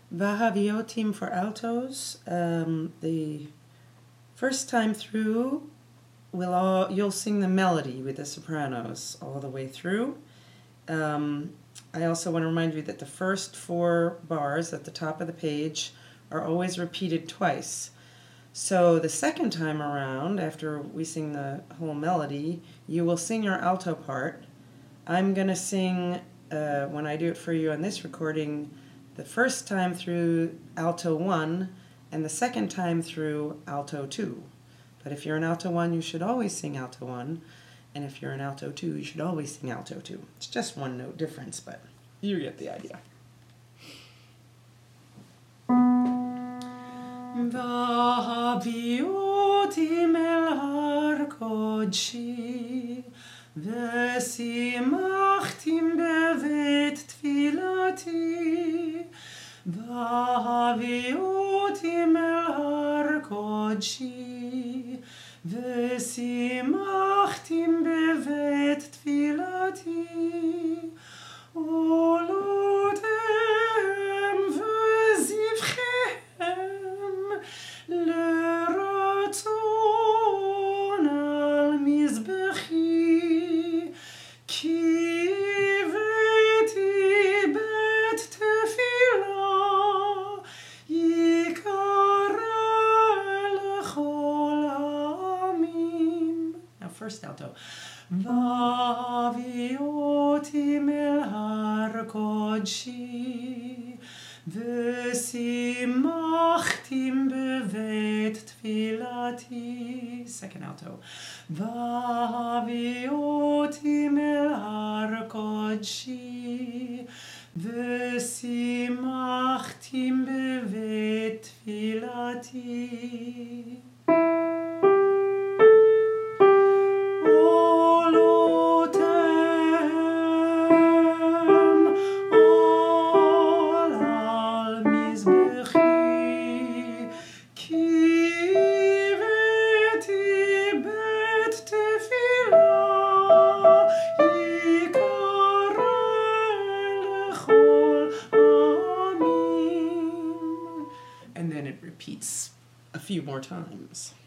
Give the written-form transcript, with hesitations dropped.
Vahaviotim for altos. The first time through, you'll sing the melody with the sopranos all the way through. I also want to remind you that the first 4 bars at the top of the page are always repeated twice. So the second time around, after we sing the whole melody, you will sing your alto part. I'm going to sing, when I do it for you on this recording, the first time through alto 1 and the second time through alto 2. But if you're an alto 1, you should always sing alto 1. And if you're an alto 2, you should always sing alto 2. It's just 1 note difference, but you get the idea. Vahaviotim el har kodshi v'simachtim bevet tfilati Vahaviotim el har kodshi v'simachtim bevet tfilati Olotem v'zivchem leratzon al mizbechi kiveti bet tefila yikara lechol ha'amim. Now first alto. Vahaviotim el har kodshi v'simachtim bevet tfilati. Second alto. Vahaviotim el har kodshi v'simachtim bevet tfilati. And then it repeats a few more times.